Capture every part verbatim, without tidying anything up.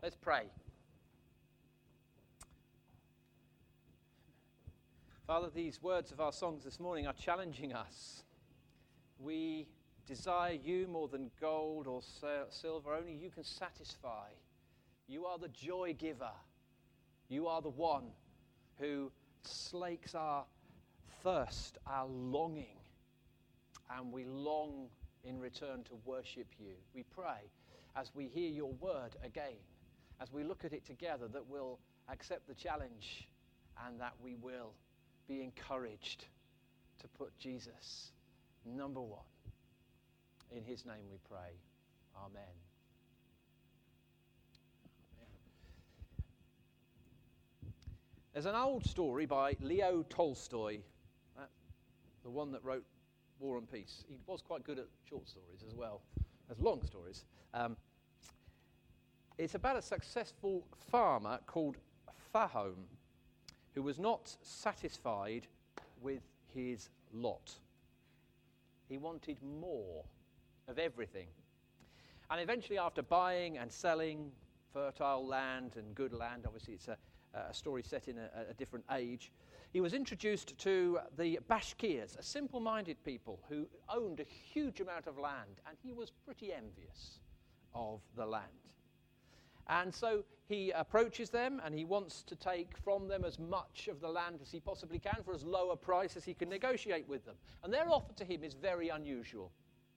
Let's pray. Father, these words of our songs this morning are challenging us. We desire you more than gold or silver. Only you can satisfy. You are the joy giver. You are the one who slakes our thirst, our longing, and we long in return to worship you. We pray as we hear your word again, as we look at it together, that we'll accept the challenge and that we will be encouraged to put Jesus number one. In his name we pray. Amen. There's an old story by Leo Tolstoy, uh, the one that wrote War and Peace. He was quite good at short stories as well as long stories. Um, it's about a successful farmer called Fahome, who was not satisfied with his lot. He wanted more of everything. And eventually, after buying and selling fertile land and good land, obviously it's a, a story set in a, a different age, he was introduced to the Bashkirs, a simple-minded people who owned a huge amount of land, and he was pretty envious of the land. And so he approaches them and he wants to take from them as much of the land as he possibly can for as low a price as he can negotiate with them. And their offer to him is very unusual.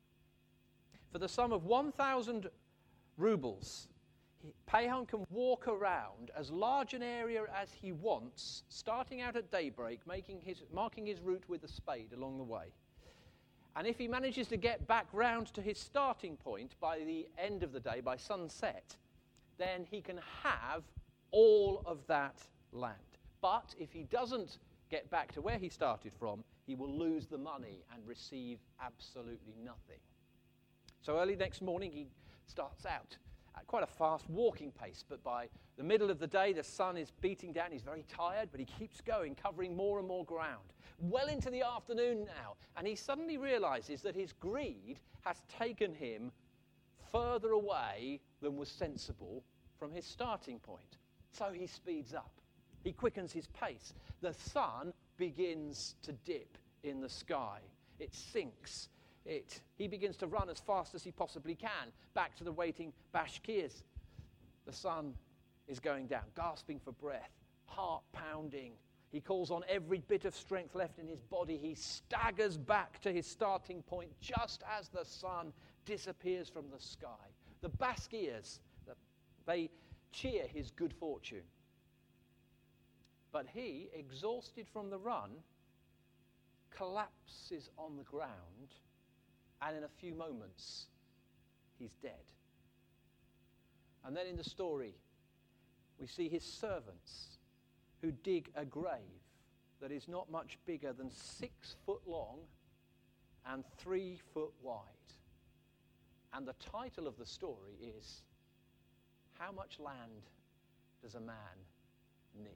For the sum of one thousand rubles, Pahom can walk around as large an area as he wants, starting out at daybreak, making his, marking his route with a spade along the way. And if he manages to get back round to his starting point by the end of the day, by sunset, then he can have all of that land. But if he doesn't get back to where he started from, he will lose the money and receive absolutely nothing. So early next morning, he starts out at quite a fast walking pace, but by the middle of the day, the sun is beating down. He's very tired, but he keeps going, covering more and more ground. Well into the afternoon now, and he suddenly realizes that his greed has taken him further away than was sensible from his starting point. So he speeds up. He quickens his pace. The sun begins to dip in the sky. It sinks. It, he begins to run as fast as he possibly can back to the waiting Bashkirs. The sun is going down, gasping for breath, heart pounding. He calls on every bit of strength left in his body. He staggers back to his starting point just as the sun disappears from the sky. The Bashkirs, they cheer his good fortune. But he, exhausted from the run, collapses on the ground, and in a few moments, he's dead. And then in the story, we see his servants who dig a grave that is not much bigger than six foot long and three foot wide. And the title of the story is, How Much Land Does a Man Need?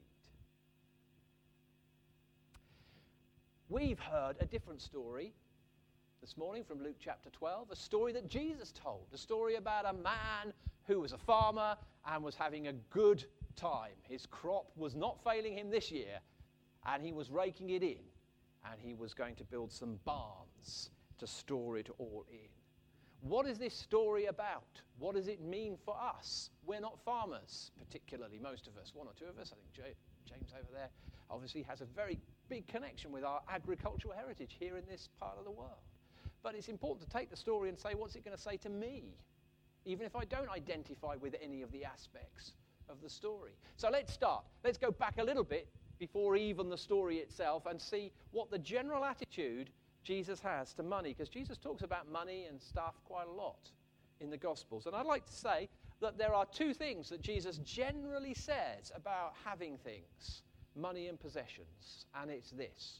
We've heard a different story this morning from Luke chapter twelve, a story that Jesus told, a story about a man who was a farmer and was having a good time. His crop was not failing him this year, and he was raking it in, and he was going to build some barns to store it all in. What is this story about? What does it mean for us? We're not farmers, particularly, most of us, one or two of us. I think James over there obviously has a very big connection with our agricultural heritage here in this part of the world. But it's important to take the story and say, what's it going to say to me? Even if I don't identify with any of the aspects of the story. So let's start. Let's go back a little bit before even the story itself and see what the general attitude Jesus has to money. Because Jesus talks about money and stuff quite a lot in the Gospels. And I'd like to say that there are two things that Jesus generally says about having things, money and possessions. And it's this.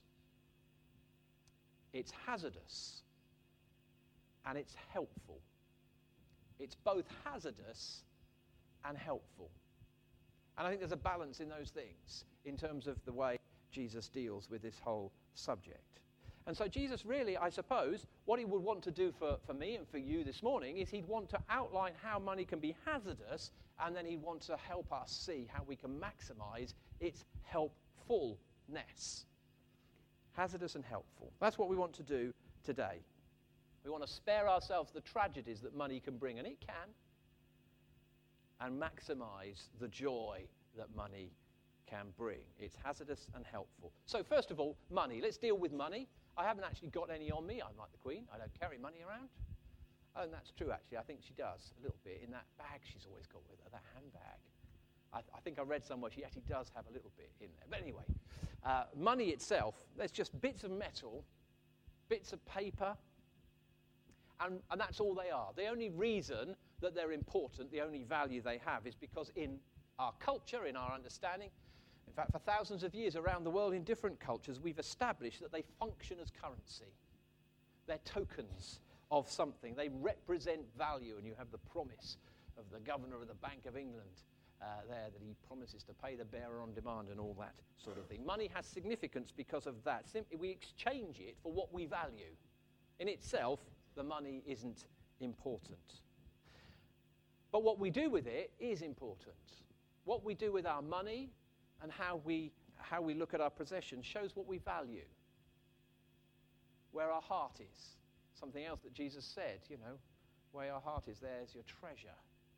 It's hazardous. And it's helpful. It's both hazardous and helpful. And I think there's a balance in those things in terms of the way Jesus deals with this whole subject. And so Jesus really, I suppose, what he would want to do for, for me and for you this morning is he'd want to outline how money can be hazardous, and then he'd want to help us see how we can maximize its helpfulness. Hazardous and helpful. That's what we want to do today. We want to spare ourselves the tragedies that money can bring, and it can, and maximize the joy that money can bring. It's hazardous and helpful. So first of all, money. Let's deal with money. I haven't actually got any on me. I'm like the Queen. I don't carry money around. Oh, and that's true, actually. I think she does a little bit in that bag she's always got with her, that handbag. I, I think I read somewhere she actually does have a little bit in there. But anyway, uh, money itself, there's just bits of metal, bits of paper, and, and that's all they are. The only reason that they're important, the only value they have, is because in our culture, in our understanding, in fact, for thousands of years around the world in different cultures, we've established that they function as currency. They're tokens of something. They represent value, and you have the promise of the governor of the Bank of England uh, there that he promises to pay the bearer on demand and all that sort of thing. Money has significance because of that. Simply, we exchange it for what we value. In itself, the money isn't important. But what we do with it is important. What we do with our money and how we, how we look at our possessions shows what we value, where our heart is. Something else that Jesus said, you know, where your heart is, there's your treasure.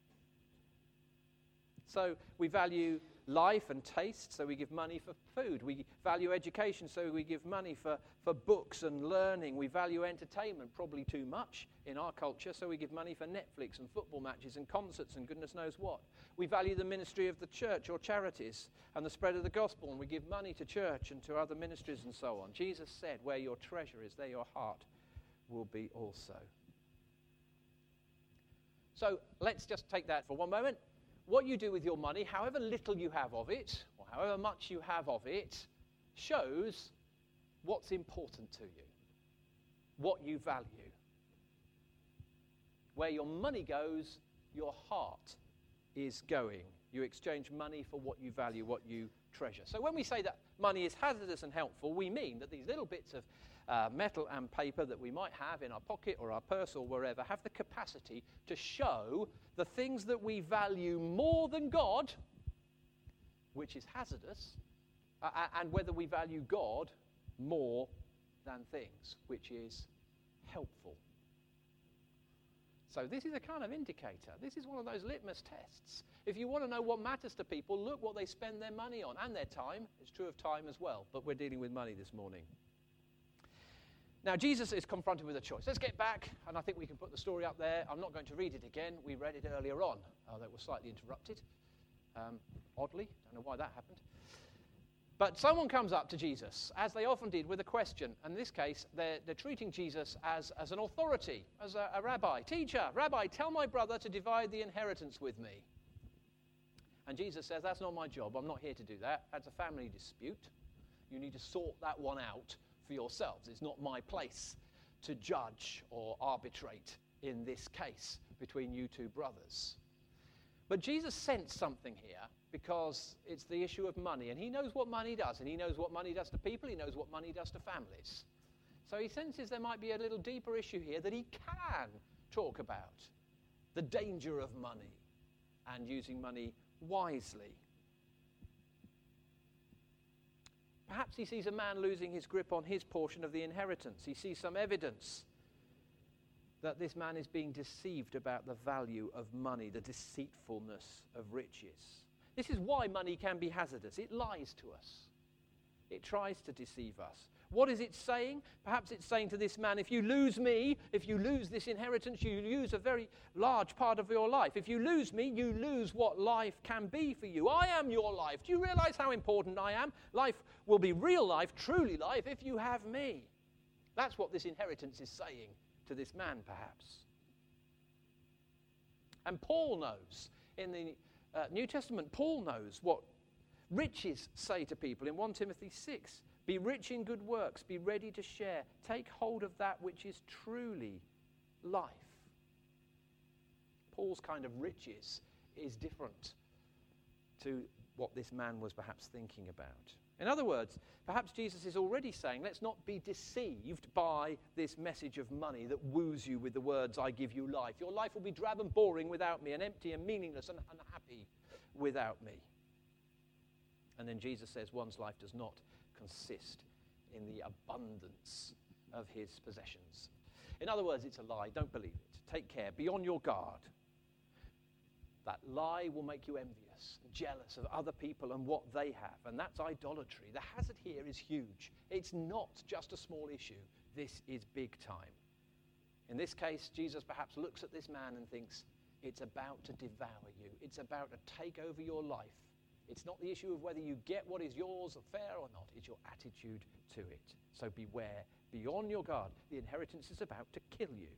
So we value life and taste, so we give money for food. We value education, so we give money for, for books and learning. We value entertainment, probably too much in our culture, so we give money for Netflix and football matches and concerts and goodness knows what. We value the ministry of the church or charities and the spread of the gospel, and we give money to church and to other ministries and so on. Jesus said, where your treasure is, there your heart will be also. So let's just take that for one moment. What you do with your money, however little you have of it, or however much you have of it, shows what's important to you, what you value. Where your money goes, your heart is going. You exchange money for what you value, what you treasure. So when we say that money is hazardous and helpful, we mean that these little bits of uh, metal and paper that we might have in our pocket or our purse or wherever have the capacity to show the things that we value more than God, which is hazardous, uh, and whether we value God more than things, which is helpful. So this is a kind of indicator. This is one of those litmus tests. If you want to know what matters to people, look what they spend their money on and their time. It's true of time as well, but we're dealing with money this morning. Now, Jesus is confronted with a choice. Let's get back, and I think we can put the story up there. I'm not going to read it again. We read it earlier on, although it was slightly interrupted, um, oddly. Don't know why that happened. But someone comes up to Jesus, as they often did, with a question. In this case, they're, they're treating Jesus as, as an authority, as a, a rabbi. Teacher, rabbi, tell my brother to divide the inheritance with me. And Jesus says, that's not my job. I'm not here to do that. That's a family dispute. You need to sort that one out for yourselves. It's not my place to judge or arbitrate in this case between you two brothers. But Jesus sensed something here because it's the issue of money, and he knows what money does, and he knows what money does to people, he knows what money does to families. So he senses there might be a little deeper issue here that he can talk about, the danger of money and using money wisely. Perhaps he sees a man losing his grip on his portion of the inheritance. He sees some evidence that this man is being deceived about the value of money, the deceitfulness of riches. This is why money can be hazardous. It lies to us. It tries to deceive us. What is it saying? Perhaps it's saying to this man, if you lose me, if you lose this inheritance, you lose a very large part of your life. If you lose me, you lose what life can be for you. I am your life. Do you realize how important I am? Life will be real life, truly life, if you have me. That's what this inheritance is saying to this man, perhaps. And Paul knows, in the uh, New Testament, Paul knows what riches say to people in First Timothy six. Be rich in good works, be ready to share. Take hold of that which is truly life. Paul's kind of riches is different to what this man was perhaps thinking about. In other words, perhaps Jesus is already saying, let's not be deceived by this message of money that woos you with the words, I give you life. Your life will be drab and boring without me, and empty and meaningless and unhappy without me. And then Jesus says one's life does not consist in the abundance of his possessions. In other words, it's a lie. Don't believe it. Take care. Be on your guard. That lie will make you envious and jealous of other people and what they have. And that's idolatry. The hazard here is huge. It's not just a small issue. This is big time. In this case, Jesus perhaps looks at this man and thinks, it's about to devour you. It's about to take over your life. It's not the issue of whether you get what is yours or fair or not. It's your attitude to it. So beware. Be on your guard. The inheritance is about to kill you.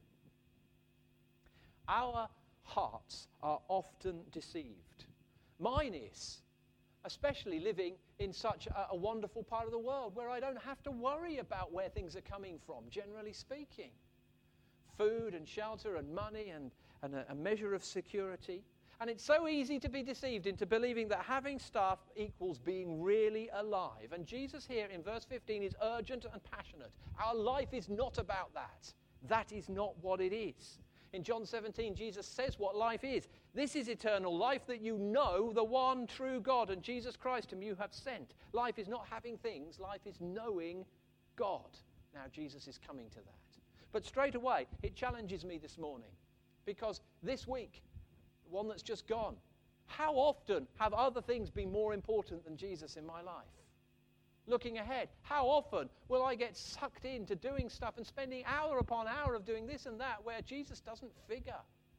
Our hearts are often deceived. Mine is, especially living in such a, a wonderful part of the world where I don't have to worry about where things are coming from, generally speaking. Food and shelter and money and, and a, a measure of security. And it's so easy to be deceived into believing that having stuff equals being really alive. And Jesus here in verse fifteen is urgent and passionate. Our life is not about that. That is not what it is. In John seventeen, Jesus says what life is. This is eternal life, that you know the one true God and Jesus Christ whom you have sent. Life is not having things. Life is knowing God. Now Jesus is coming to that. But straight away, it challenges me this morning. Because this week, the one that's just gone, how often have other things been more important than Jesus in my life? Looking ahead, how often will I get sucked into doing stuff and spending hour upon hour of doing this and that where Jesus doesn't figure?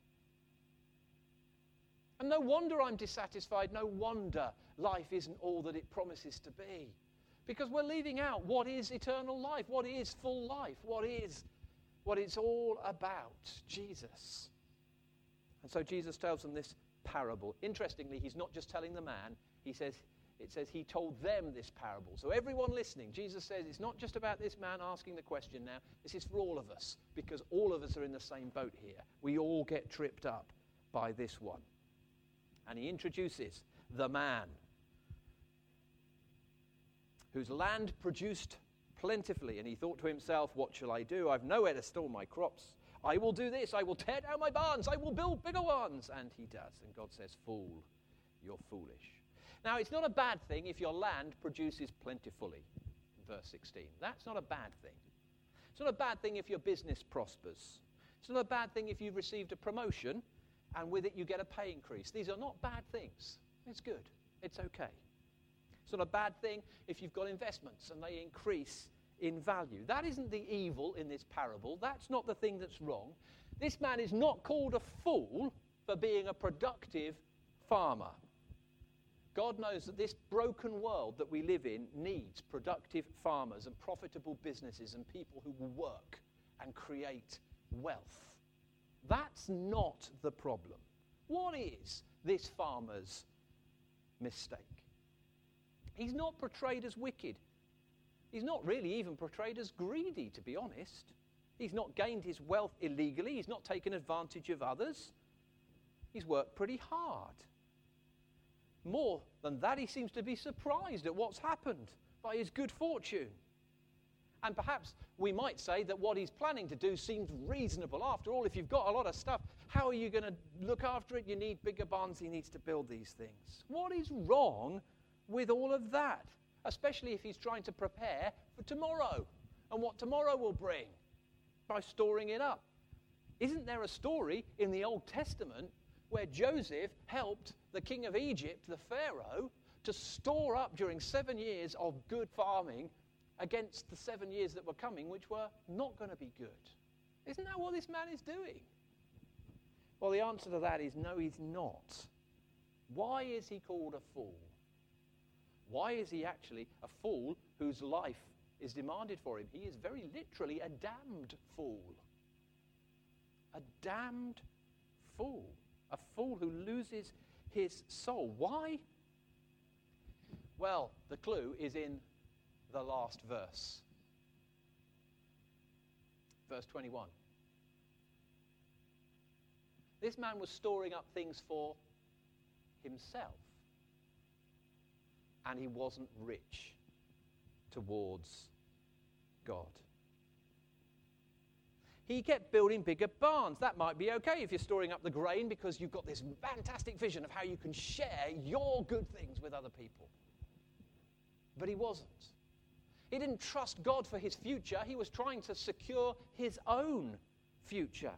And no wonder I'm dissatisfied. No wonder life isn't all that it promises to be. Because we're leaving out what is eternal life, what is full life, what is what it's all about, Jesus. And so Jesus tells them this parable. Interestingly, he's not just telling the man, he says, it says he told them this parable. So everyone listening, Jesus says it's not just about this man asking the question now. This is for all of us, because all of us are in the same boat here. We all get tripped up by this one. And he introduces the man whose land produced plentifully. And he thought to himself, what shall I do? I've nowhere to store my crops. I will do this. I will tear down my barns. I will build bigger ones. And he does. And God says, fool, you're foolish. Now, it's not a bad thing if your land produces plentifully, in verse sixteen. That's not a bad thing. It's not a bad thing if your business prospers. It's not a bad thing if you've received a promotion and with it you get a pay increase. These are not bad things. It's good. It's okay. It's not a bad thing if you've got investments and they increase in value. That isn't the evil in this parable. That's not the thing that's wrong. This man is not called a fool for being a productive farmer. God knows that this broken world that we live in needs productive farmers and profitable businesses and people who will work and create wealth. That's not the problem. What is this farmer's mistake? He's not portrayed as wicked. He's not really even portrayed as greedy, to be honest. He's not gained his wealth illegally. He's not taken advantage of others. He's worked pretty hard. More than that, he seems to be surprised at what's happened by his good fortune. And perhaps we might say that what he's planning to do seems reasonable. After all, if you've got a lot of stuff, how are you going to look after it? You need bigger barns. He needs to build these things. What is wrong with all of that? Especially if he's trying to prepare for tomorrow and what tomorrow will bring by storing it up. Isn't there a story in the Old Testament where Joseph helped the king of Egypt, the Pharaoh, to store up during seven years of good farming against the seven years that were coming, which were not going to be good? Isn't that what this man is doing? Well, the answer to that is no, he's not. Why is he called a fool? Why is he actually a fool whose life is demanded for him? He is very literally a damned fool. A damned fool. A fool who loses his soul. Why? Well, the clue is in the last verse. Verse twenty-one. This man was storing up things for himself. And he wasn't rich. towards God. He kept building bigger barns. That might be okay if you're storing up the grain because you've got this fantastic vision of how you can share your good things with other people. But he wasn't. He didn't trust God for his future. He was trying to secure his own future.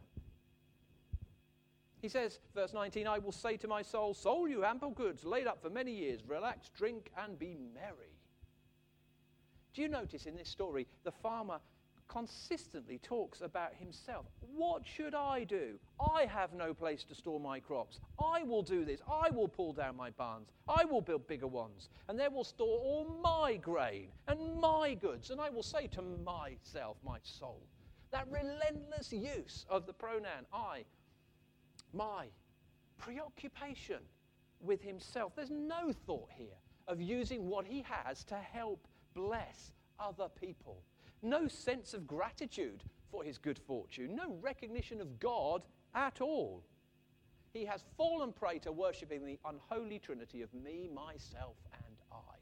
He says, verse nineteen, I will say to my soul, soul, you ample goods, laid up for many years, relax, drink, and be merry. Do you notice in this story, the farmer consistently talks about himself? What should I do? I have no place to store my crops. I will do this. I will pull down my barns. I will build bigger ones. And there will store all my grain and my goods. And I will say to myself, my soul, that relentless use of the pronoun I, my, preoccupation with himself. There's no thought here of using what he has to help bless other people. No sense of gratitude for his good fortune. No recognition of God at all. He has fallen prey to worshipping the unholy trinity of me, myself, and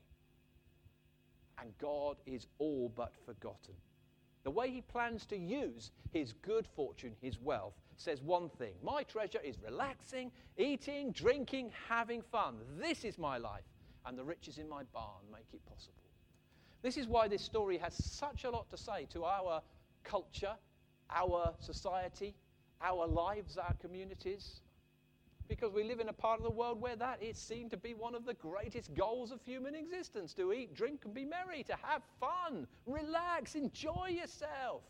I. And God is all but forgotten. The way he plans to use his good fortune, his wealth, says one thing. My treasure is relaxing, eating, drinking, having fun. This is my life. And the riches in my barn make it possible. This is why this story has such a lot to say to our culture, our society, our lives, our communities. Because we live in a part of the world where that is seen to be one of the greatest goals of human existence. To eat, drink, and be merry. To have fun. Relax. Enjoy yourself.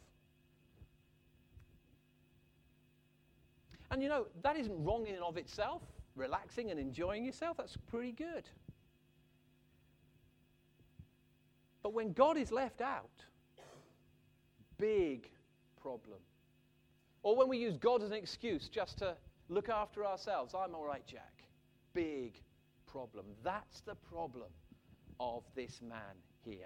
And you know, that isn't wrong in and of itself. Relaxing and enjoying yourself, that's pretty good. But when God is left out, big problem. Or when we use God as an excuse just to look after ourselves. I'm all right, Jack. Big problem. That's the problem of this man here.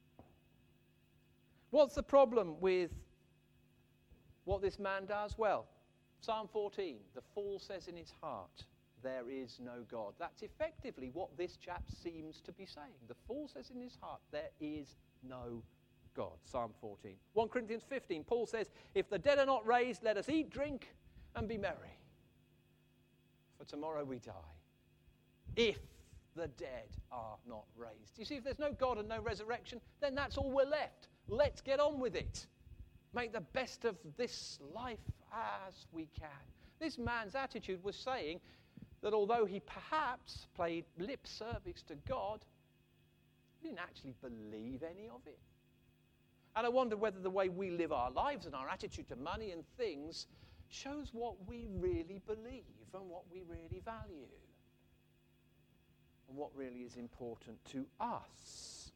What's the problem with what this man does? Well, Psalm fourteen, the fool says in his heart, there is no God. That's effectively what this chap seems to be saying. The fool says in his heart, there is no God. Psalm fourteen. First Corinthians fifteen, Paul says, if the dead are not raised, let us eat, drink, and be merry. For tomorrow we die. If the dead are not raised. You see, if there's no God and no resurrection, then that's all we're left. Let's get on with it. Make the best of this life as we can. This man's attitude was saying that although he perhaps played lip service to God, he didn't actually believe any of it. And I wonder whether the way we live our lives and our attitude to money and things shows what we really believe and what we really value and what really is important to us.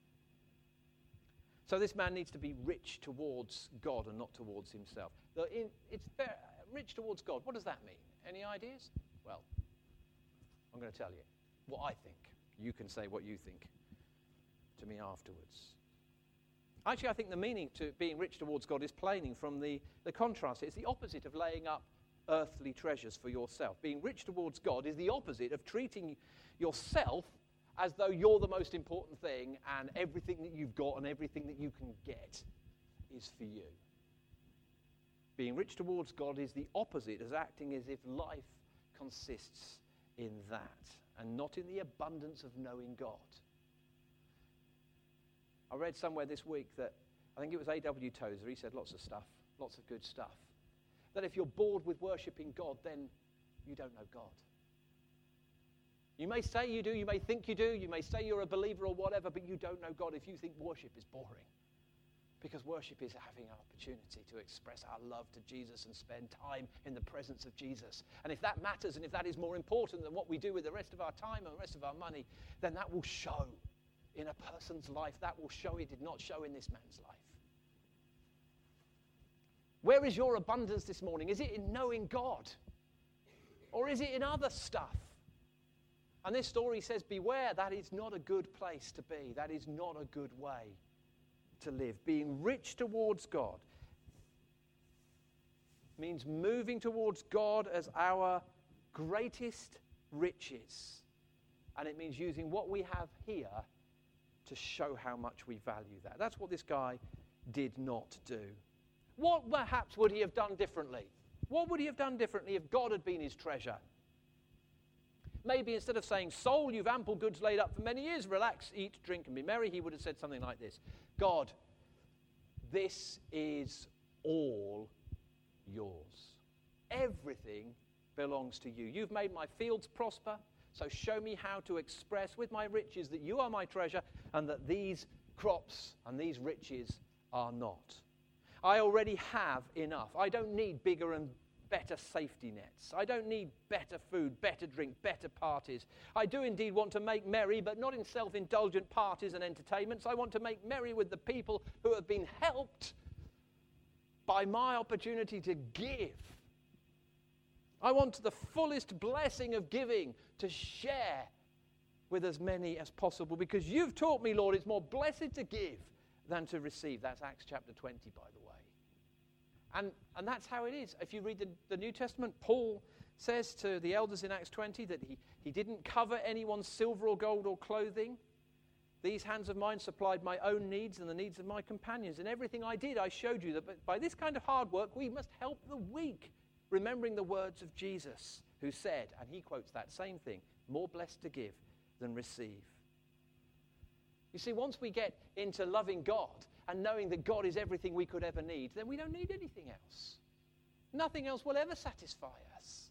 So this man needs to be rich towards God and not towards himself. It's very, rich towards God. What does that mean? Any ideas? Well, I'm going to tell you what I think. You can say what you think to me afterwards. Actually, I think the meaning to being rich towards God is plain from the, the contrast. It's the opposite of laying up earthly treasures for yourself. Being rich towards God is the opposite of treating yourself as though you're the most important thing and everything that you've got and everything that you can get is for you. Being rich towards God is the opposite, as acting as if life consists in that and not in the abundance of knowing God. I read somewhere this week that, I think it was A W Tozer, he said lots of stuff, lots of good stuff, that if you're bored with worshipping God, then you don't know God. You may say you do, you may think you do, you may say you're a believer or whatever, but you don't know God if you think worship is boring. Because worship is having an opportunity to express our love to Jesus and spend time in the presence of Jesus. And if that matters and if that is more important than what we do with the rest of our time and the rest of our money, then that will show in a person's life. That will show. It did not show in this man's life. Where is your abundance this morning? Is it in knowing God? Or is it in other stuff? And this story says, beware, that is not a good place to be. That is not a good way to live. Being rich towards God means moving towards God as our greatest riches. And it means using what we have here to show how much we value that. That's what this guy did not do. What perhaps would he have done differently? What would he have done differently if God had been his treasure? Maybe instead of saying, "Soul, you've ample goods laid up for many years, relax, eat, drink, and be merry," he would have said something like this: "God, this is all yours. Everything belongs to you. You've made my fields prosper, so show me how to express with my riches that you are my treasure and that these crops and these riches are not. I already have enough. I don't need bigger and better safety nets. I don't need better food, better drink, better parties. I do indeed want to make merry, but not in self-indulgent parties and entertainments. I want to make merry with the people who have been helped by my opportunity to give. I want the fullest blessing of giving to share with as many as possible, because you've taught me, Lord, it's more blessed to give than to receive." That's Acts chapter twenty, by the way. And, and that's how it is. If you read the, the New Testament, Paul says to the elders in Acts twenty that he, he didn't cover anyone's silver or gold or clothing. "These hands of mine supplied my own needs and the needs of my companions. In everything I did, I showed you that by this kind of hard work, we must help the weak," remembering the words of Jesus, who said, and he quotes that same thing, "More blessed to give than receive." You see, once we get into loving God and knowing that God is everything we could ever need, then we don't need anything else. Nothing else will ever satisfy us.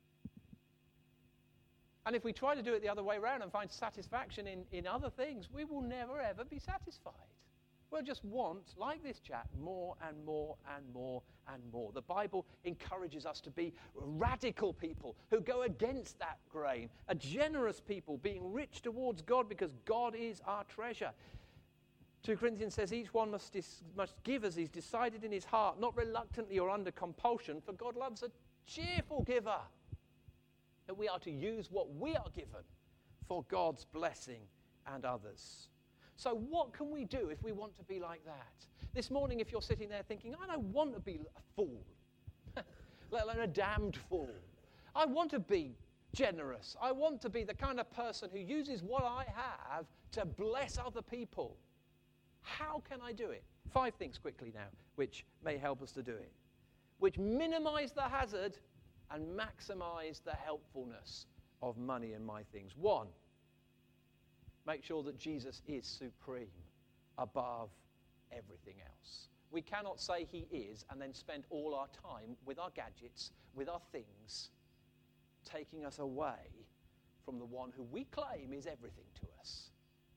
And if we try to do it the other way around and find satisfaction in, in other things, we will never, ever be satisfied. We'll just want, like this chap, more and more and more and more. The Bible encourages us to be radical people who go against that grain, a generous people, being rich towards God because God is our treasure. Second Corinthians says each one must, dis- must give as he's decided in his heart, not reluctantly or under compulsion, for God loves a cheerful giver. That we are to use what we are given for God's blessing and others. So what can we do if we want to be like that? This morning, if you're sitting there thinking, "I don't want to be a fool, let alone a damned fool. I want to be generous. I want to be the kind of person who uses what I have to bless other people. How can I do it?" Five things quickly now, which may help us to do it, which minimize the hazard and maximize the helpfulness of money and my things. One, make sure that Jesus is supreme above everything else. We cannot say he is and then spend all our time with our gadgets, with our things, taking us away from the one who we claim is everything to us.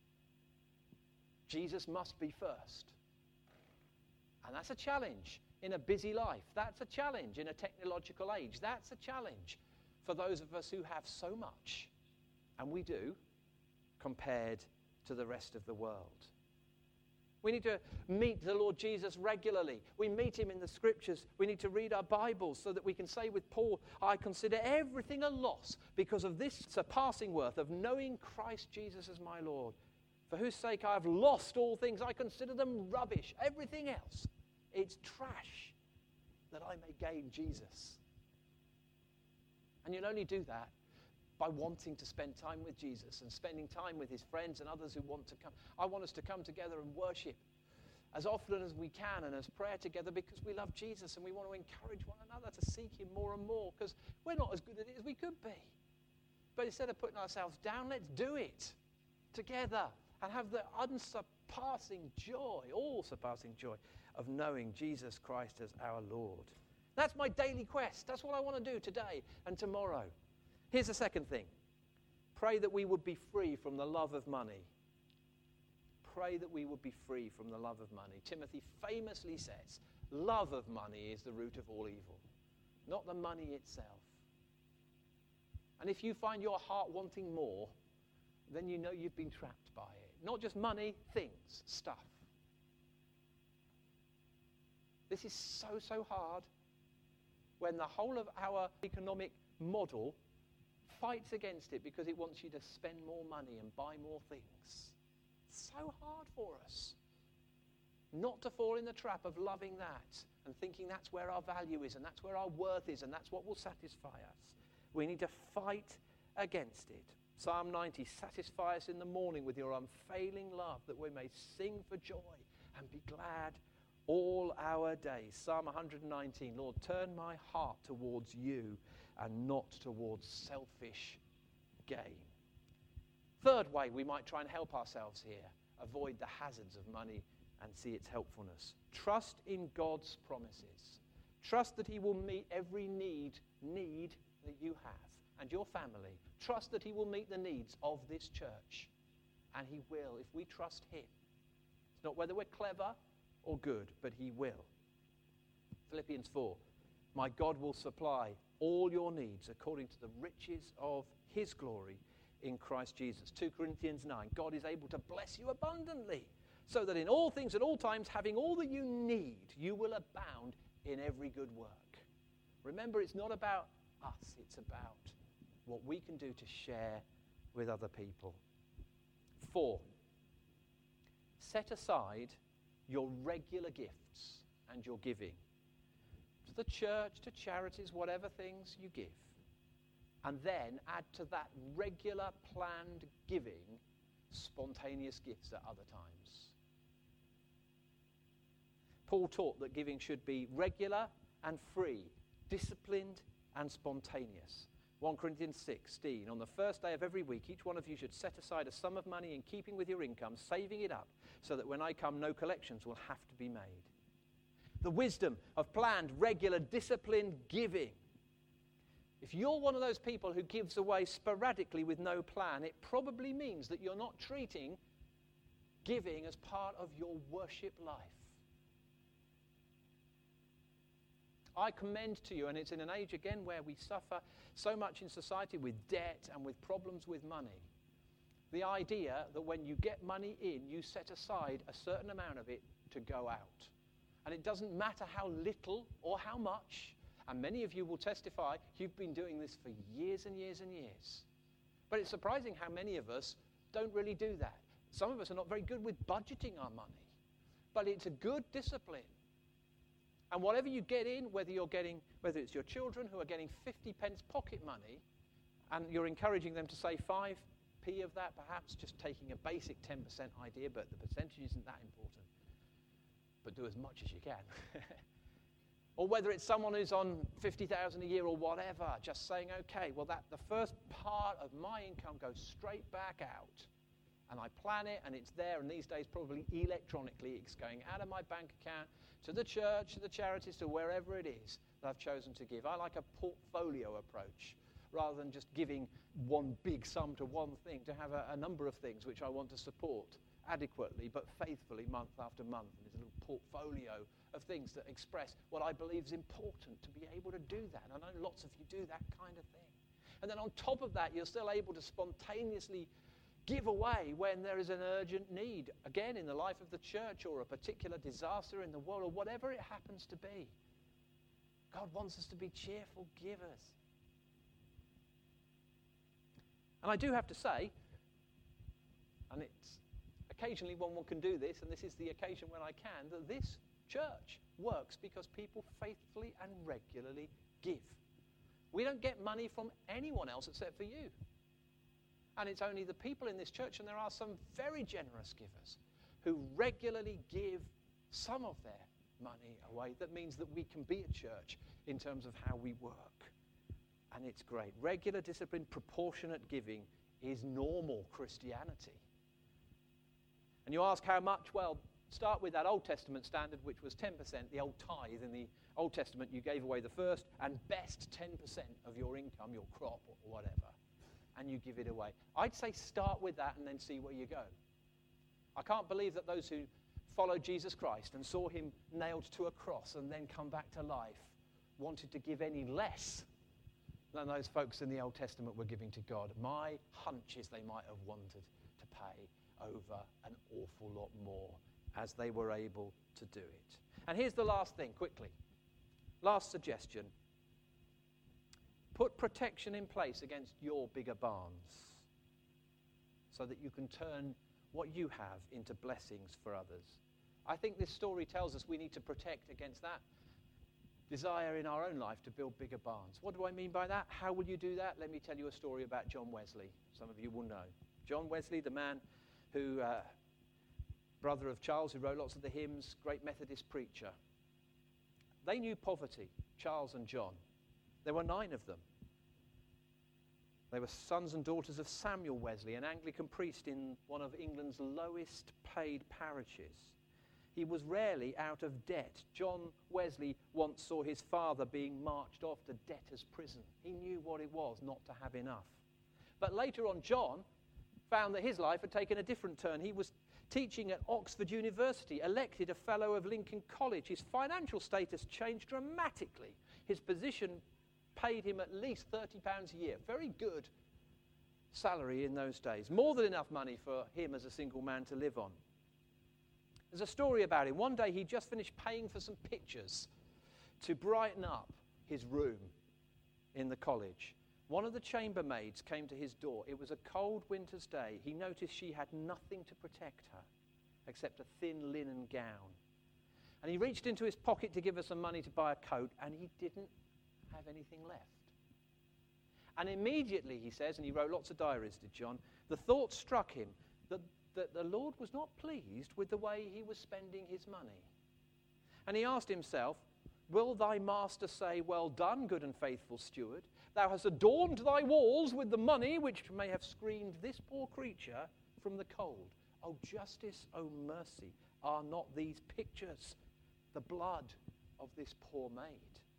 Jesus must be first. And that's a challenge in a busy life. That's a challenge in a technological age. That's a challenge for those of us who have so much, and we do, compared to the rest of the world. We need to meet the Lord Jesus regularly. We meet him in the scriptures. We need to read our Bibles so that we can say with Paul, "I consider everything a loss because of this surpassing worth of knowing Christ Jesus as my Lord, for whose sake I have lost all things. I consider them rubbish." Everything else, it's trash, that I may gain Jesus. And you'll only do that by wanting to spend time with Jesus and spending time with his friends and others who want to come. I want us to come together and worship as often as we can and as prayer together because we love Jesus and we want to encourage one another to seek him more and more because we're not as good at it as we could be. But instead of putting ourselves down, let's do it together and have the unsurpassing joy, all-surpassing joy of knowing Jesus Christ as our Lord. That's my daily quest. That's what I want to do today and tomorrow. Here's the second thing. Pray that we would be free from the love of money. Pray that we would be free from the love of money. Timothy famously says, love of money is the root of all evil, not the money itself. And if you find your heart wanting more, then you know you've been trapped by it. Not just money, things, stuff. This is so, so hard when the whole of our economic model fights against it because it wants you to spend more money and buy more things. It's so hard for us not to fall in the trap of loving that and thinking that's where our value is and that's where our worth is and that's what will satisfy us. We need to fight against it. Psalm ninety, satisfy us in the morning with your unfailing love, that we may sing for joy and be glad all our days. Psalm one hundred nineteen, Lord, turn my heart towards you and not towards selfish gain. Third way we might try and help ourselves here, avoid the hazards of money and see its helpfulness. Trust in God's promises. Trust that he will meet every need, need that you have and your family. Trust that he will meet the needs of this church. And he will, if we trust him. It's not whether we're clever or good, but he will. Philippians four, my God will supply all your needs according to the riches of his glory in Christ Jesus. Second Corinthians nine, God is able to bless you abundantly, so that in all things at all times, having all that you need, you will abound in every good work. Remember, it's not about us, it's about what we can do to share with other people. Four, set aside your regular gifts and your giving to the church, to charities, whatever things you give. And then add to that regular planned giving spontaneous gifts at other times. Paul taught that giving should be regular and free, disciplined and spontaneous. First Corinthians sixteen, on the first day of every week, each one of you should set aside a sum of money in keeping with your income, saving it up, so that when I come, no collections will have to be made. The wisdom of planned, regular, disciplined giving. If you're one of those people who gives away sporadically with no plan, it probably means that you're not treating giving as part of your worship life. I commend to you, and it's in an age again where we suffer so much in society with debt and with problems with money, the idea that when you get money in, you set aside a certain amount of it to go out. And it doesn't matter how little or how much, and many of you will testify, you've been doing this for years and years and years. But it's surprising how many of us don't really do that. Some of us are not very good with budgeting our money, but it's a good discipline. And whatever you get in, whether you're getting, whether it's your children who are getting fifty pence pocket money, and you're encouraging them to say five p of that, perhaps just taking a basic ten percent idea, but the percentage isn't that important. But do as much as you can. Or whether it's someone who's on fifty thousand a year or whatever, just saying, okay, well, that the first part of my income goes straight back out. And I plan it, and it's there, and these days probably electronically, it's going out of my bank account to the church, to the charities, to wherever it is that I've chosen to give. I like a portfolio approach, rather than just giving one big sum to one thing, to have a, a number of things which I want to support adequately, but faithfully, month after month. And there's a little portfolio of things that express what I believe is important to be able to do that. And I know lots of you do that kind of thing. And then on top of that, you're still able to spontaneously give away when there is an urgent need, again, in the life of the church, or a particular disaster in the world, or whatever it happens to be. God wants us to be cheerful givers. And I do have to say, and it's occasionally when one can do this, and this is the occasion when I can, that this church works because people faithfully and regularly give. We don't get money from anyone else except for you. And it's only the people in this church, and there are some very generous givers, who regularly give some of their money away. That means that we can be a church in terms of how we work. And it's great. Regular, disciplined, proportionate giving is normal Christianity. And you ask how much? Well, start with that Old Testament standard, which was ten percent, the old tithe. In the Old Testament, you gave away the first and best ten percent of your income, your crop, or whatever. And you give it away. I'd say start with that and then see where you go. I can't believe that those who followed Jesus Christ and saw him nailed to a cross and then come back to life wanted to give any less than those folks in the Old Testament were giving to God. My hunch is they might have wanted to pay over an awful lot more as they were able to do it. And here's the last thing, quickly. Last suggestion. Put protection in place against your bigger barns so that you can turn what you have into blessings for others. I think this story tells us we need to protect against that. desire in our own life to build bigger barns. What do I mean by that? How will you do that? Let me tell you a story about John Wesley. Some of you will know. John Wesley, the man who, uh, brother of Charles, who wrote lots of the hymns, great Methodist preacher. They knew poverty, Charles and John. There were nine of them. They were sons and daughters of Samuel Wesley, an Anglican priest in one of England's lowest paid parishes. He was rarely out of debt. John Wesley once saw his father being marched off to debtor's prison. He knew what it was not to have enough. But later on, John found that his life had taken a different turn. He was teaching at Oxford University, elected a fellow of Lincoln College. His financial status changed dramatically. His position paid him at least thirty pounds a year. Very good salary in those days. More than enough money for him as a single man to live on. There's a story about him. One day he just finished paying for some pictures to brighten up his room in the college. One of the chambermaids came to his door. It was a cold winter's day. He noticed she had nothing to protect her except a thin linen gown. And he reached into his pocket to give her some money to buy a coat, and he didn't have anything left. And immediately, he says, and he wrote lots of diaries, did John, the thought struck him that, that the Lord was not pleased with the way he was spending his money. And he asked himself, will thy master say, well done, good and faithful steward? Thou hast adorned thy walls with the money which may have screened this poor creature from the cold. O justice, O mercy, are not these pictures the blood of this poor maid?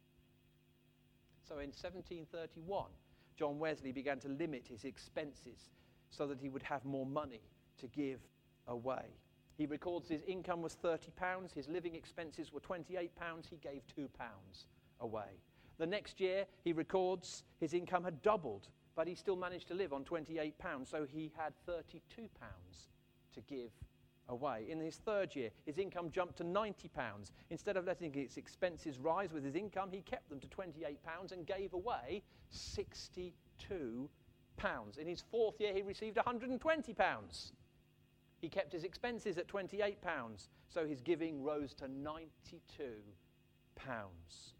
So in seventeen thirty-one, John Wesley began to limit his expenses so that he would have more money to give away. He records his income was thirty pounds, his living expenses were twenty-eight pounds, he gave two pounds away. The next year, he records his income had doubled, but he still managed to live on twenty-eight pounds, so he had thirty-two pounds to give away. In his third year, his income jumped to ninety pounds. Instead of letting his expenses rise with his income, he kept them to twenty-eight pounds and gave away sixty-two pounds. In his fourth year, he received one hundred twenty pounds. He kept his expenses at twenty-eight pounds, so his giving rose to ninety-two pounds.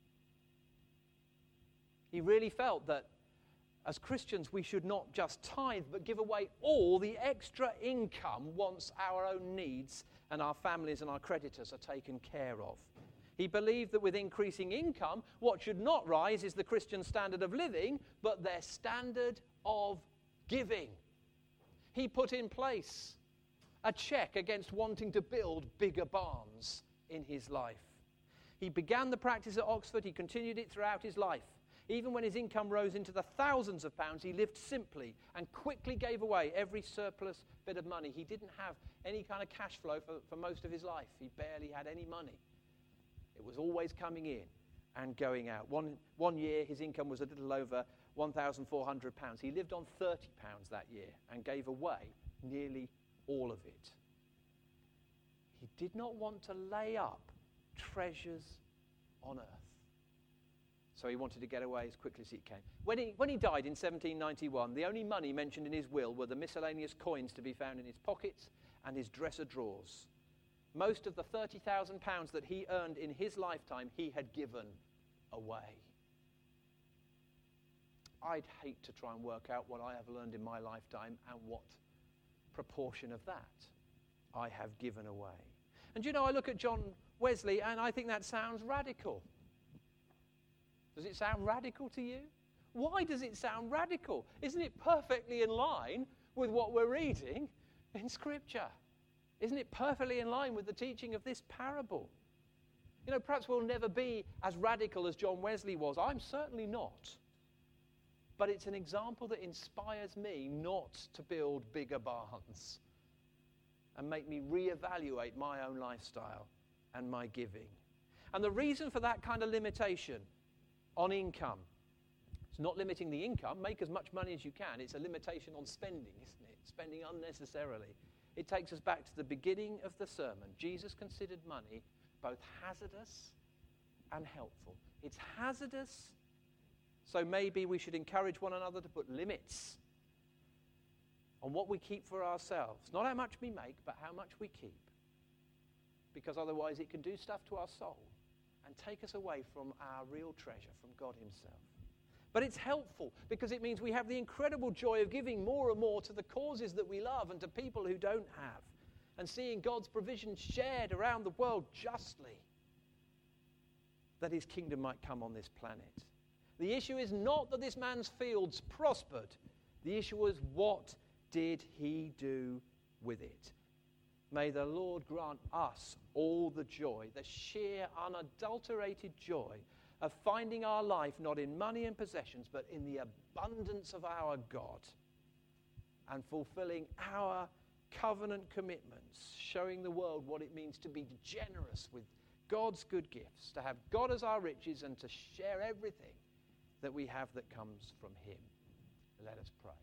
He really felt that as Christians, we should not just tithe, but give away all the extra income once our own needs and our families and our creditors are taken care of. He believed that with increasing income, what should not rise is the Christian standard of living, but their standard of giving. He put in place a check against wanting to build bigger barns in his life. He began the practice at Oxford. He continued it throughout his life. Even when his income rose into the thousands of pounds, he lived simply and quickly gave away every surplus bit of money. He didn't have any kind of cash flow for, for most of his life. He barely had any money. It was always coming in and going out. One, one year, his income was a little over one thousand four hundred pounds. He lived on thirty pounds that year and gave away nearly all of it. He did not want to lay up treasures on earth. So he wanted to get away as quickly as he came. When he, when he died in seventeen ninety-one, the only money mentioned in his will were the miscellaneous coins to be found in his pockets and his dresser drawers. Most of the thirty thousand pounds that he earned in his lifetime, he had given away. I'd hate to try and work out what I have learned in my lifetime and what proportion of that I have given away. And you know, I look at John Wesley and I think that sounds radical. Does it sound radical to you? Why does it sound radical? Isn't it perfectly in line with what we're reading in Scripture? Isn't it perfectly in line with the teaching of this parable? You know, perhaps we'll never be as radical as John Wesley was. I'm certainly not. But it's an example that inspires me not to build bigger barns and make me reevaluate my own lifestyle and my giving. And the reason for that kind of limitation on income, it's not limiting the income, make as much money as you can. It's a limitation on spending, isn't it? Spending unnecessarily. It takes us back to the beginning of the sermon. Jesus considered money both hazardous and helpful. It's hazardous, so maybe we should encourage one another to put limits on what we keep for ourselves. Not how much we make, but how much we keep. Because otherwise it can do stuff to our soul and take us away from our real treasure, from God himself. But it's helpful because it means we have the incredible joy of giving more and more to the causes that we love and to people who don't have, and seeing God's provision shared around the world justly, that his kingdom might come on this planet. The issue is not that this man's fields prospered. The issue is, what did he do with it? May the Lord grant us all the joy, the sheer, unadulterated joy of finding our life not in money and possessions, but in the abundance of our God, and fulfilling our covenant commitments, showing the world what it means to be generous with God's good gifts, to have God as our riches, and to share everything that we have that comes from him. Let us pray.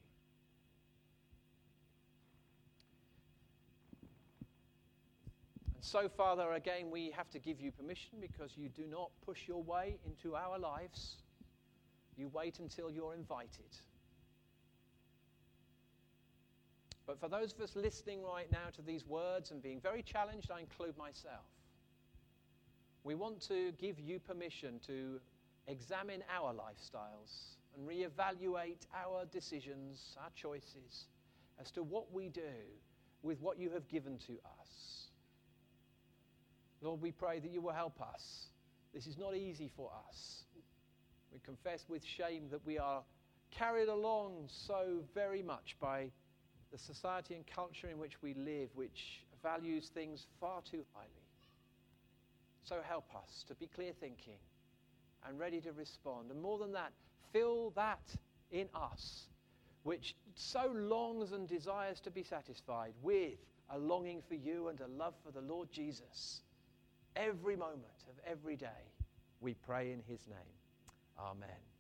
So, Father, again, we have to give you permission because you do not push your way into our lives. You wait until you're invited. But for those of us listening right now to these words and being very challenged, I include myself. We want to give you permission to examine our lifestyles and reevaluate our decisions, our choices, as to what we do with what you have given to us. Lord, we pray that you will help us. This is not easy for us. We confess with shame that we are carried along so very much by the society and culture in which we live, which values things far too highly. So help us to be clear thinking and ready to respond. And more than that, fill that in us, which so longs and desires to be satisfied with a longing for you and a love for the Lord Jesus. Every moment of every day, we pray in his name. Amen.